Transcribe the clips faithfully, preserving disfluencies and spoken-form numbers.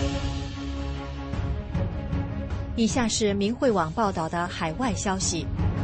以下是明慧网报道的海外消息，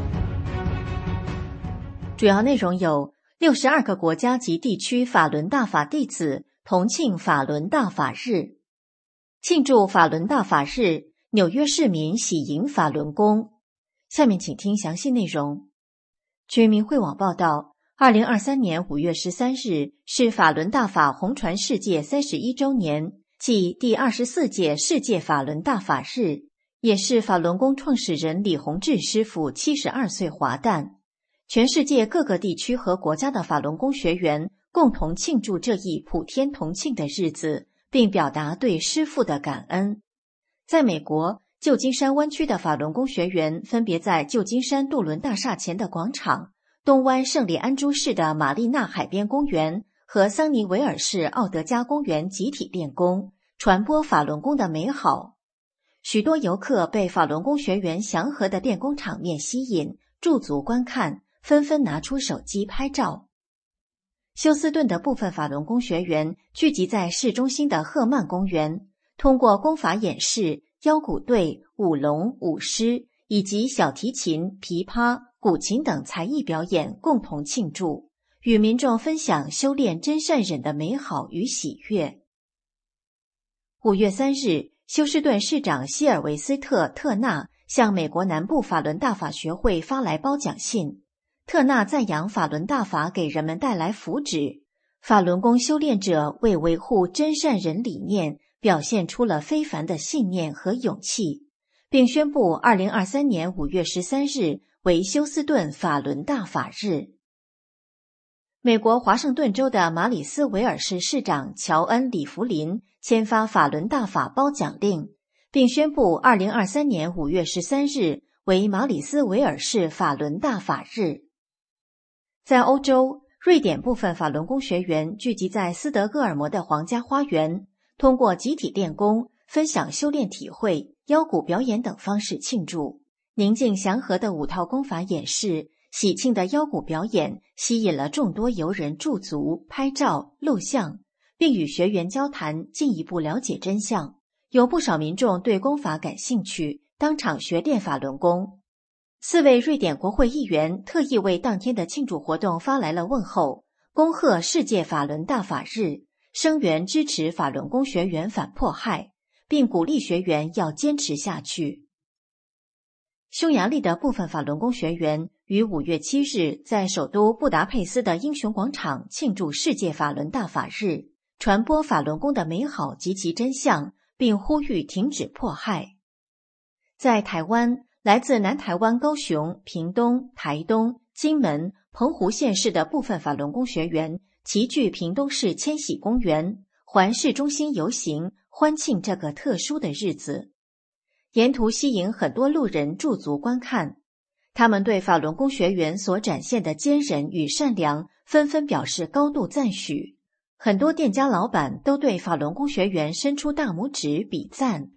主要内容有：六十二个国家及地区法轮大法弟子同庆法轮大法日。庆祝法轮大法日，纽约市民喜迎法轮功。下面请听详细内容。据明慧网报道，二零二三年五月十三日是法轮大法红传世界三十一周年，即第二十四届世界法轮大法日，也是法轮功创始人李洪志师傅七十二岁华诞。全世界各个地区和国家的法轮功学员共同庆祝这一普天同庆的日子，并表达对师父的感恩。在美国，旧金山湾区的法轮功学员分别在旧金山渡轮大厦前的广场、东湾圣利安珠市的玛丽娜海边公园和桑尼维尔市奥德加公园集体练功，传播法轮功的美好。许多游客被法轮功学员祥和的练功场面吸引，驻足观看，纷纷拿出手机拍照。休斯顿的部分法轮功学员聚集在市中心的赫曼公园，通过功法演示、腰鼓队、舞龙、舞狮以及小提琴、琵琶、古琴等才艺表演共同庆祝，与民众分享修炼真善忍的美好与喜悦。五月三日，休斯顿市长希尔维斯特·特纳向美国南部法轮大法学会发来褒奖信。特纳赞扬法轮大法给人们带来福祉，法轮功修炼者为维护真善忍理念表现出了非凡的信念和勇气，并宣布二零二三年五月十三日为休斯顿法轮大法日。美国华盛顿州的马里斯维尔市市长乔恩·里弗林签发法轮大法褒奖令，并宣布二零二三年五月十三日为马里斯维尔市法轮大法日。在欧洲，瑞典部分法轮功学员聚集在斯德哥尔摩的皇家花园，通过集体练功、分享修炼体会、腰鼓表演等方式庆祝。宁静祥和的五套功法演示、喜庆的腰鼓表演吸引了众多游人驻足、拍照、录像，并与学员交谈，进一步了解真相。有不少民众对功法感兴趣，当场学练法轮功。四位瑞典国会议员特意为当天的庆祝活动发来了问候，恭贺世界法轮大法日，声援支持法轮功学员反迫害，并鼓励学员要坚持下去。匈牙利的部分法轮功学员于五月七日在首都布达佩斯的英雄广场庆祝世界法轮大法日，传播法轮功的美好及其真相，并呼吁停止迫害。在台湾，来自南台湾高雄、屏东、台东、金门、澎湖县市的部分法轮功学员齐聚屏东市千禧公园，环市中心游行，欢庆这个特殊的日子。沿途吸引很多路人驻足观看，他们对法轮功学员所展现的坚韧与善良纷纷表示高度赞许。很多店家老板都对法轮功学员伸出大拇指比赞。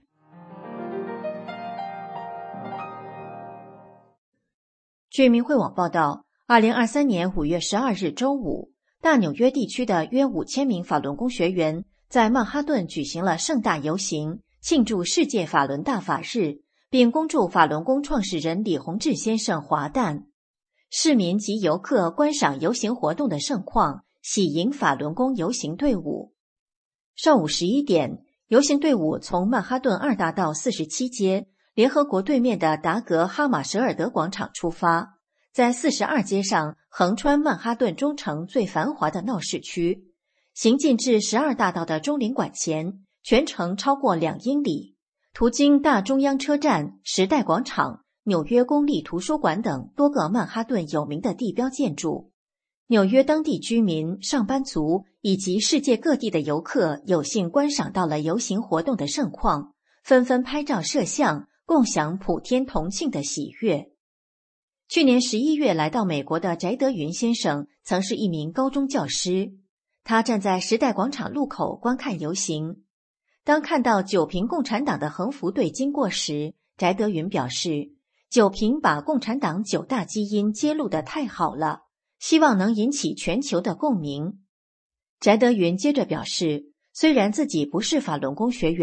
据明慧网报道，二零二三年五月十二日周五，大纽约地区的约五千名法轮功学员在曼哈顿举行了盛大游行，庆祝世界法轮大法日，并恭祝法轮功创始人李洪志先生华诞。市民及游客观赏游行活动的盛况，喜迎法轮功游行队伍。上午十一点，游行队伍从曼哈顿二大道四十七街联合国对面的达格哈马舍尔德广场出发，在四十二街上横穿曼哈顿中城最繁华的闹市区，行进至十二大道的中领馆前，全程超过两英里，途经大中央车站、时代广场、纽约公立图书馆等多个曼哈顿有名的地标建筑。纽约当地居民、上班族以及世界各地的游客有幸观赏到了游行活动的盛况，纷纷拍照摄像，共享普天同庆的喜悦。去年十一月来到美国的翟德云先生曾是一名高中教师，他站在时代广场路口观看游行。当看到九平共产党的横幅队经过时，翟德云表示，九平把共产党九大基因揭露得太好了，希望能引起全球的共鸣。翟德云接着表示，虽然自己不是法轮功学员，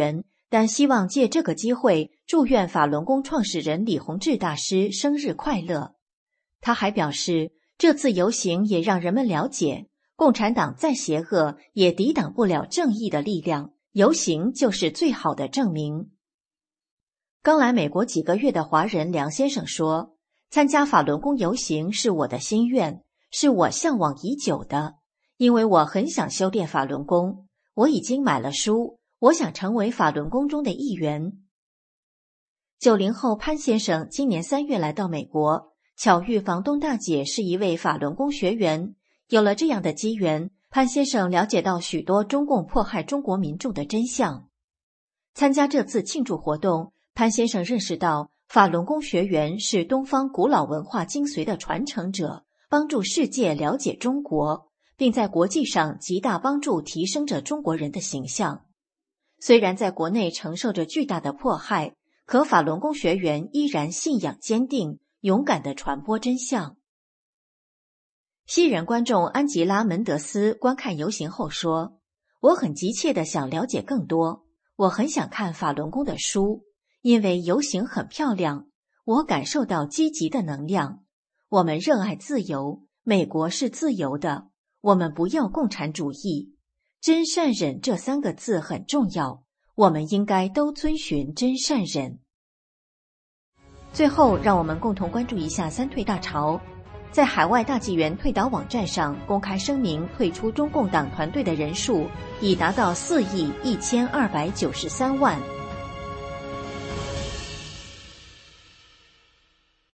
但希望借这个机会祝愿法轮功创始人李洪志大师生日快乐。他还表示，这次游行也让人们了解，共产党再邪恶也抵挡不了正义的力量，游行就是最好的证明。刚来美国几个月的华人梁先生说，参加法轮功游行是我的心愿，是我向往已久的，因为我很想修炼法轮功，我已经买了书，我想成为法轮功中的一员。九零后潘先生今年三月来到美国，巧遇房东大姐是一位法轮功学员，有了这样的机缘，潘先生了解到许多中共迫害中国民众的真相。参加这次庆祝活动，潘先生认识到法轮功学员是东方古老文化精髓的传承者，帮助世界了解中国，并在国际上极大帮助提升着中国人的形象。虽然在国内承受着巨大的迫害，可法轮功学员依然信仰坚定，勇敢地传播真相。西人观众安吉拉·门德斯观看游行后说，我很急切地想了解更多，我很想看法轮功的书，因为游行很漂亮，我感受到积极的能量。我们热爱自由，美国是自由的，我们不要共产主义。真善忍这三个字很重要，我们应该都遵循真善忍。最后，让我们共同关注一下三退大潮。在海外大纪元退党网站上公开声明退出中共党团队的人数已达到四亿一千二百九十三万。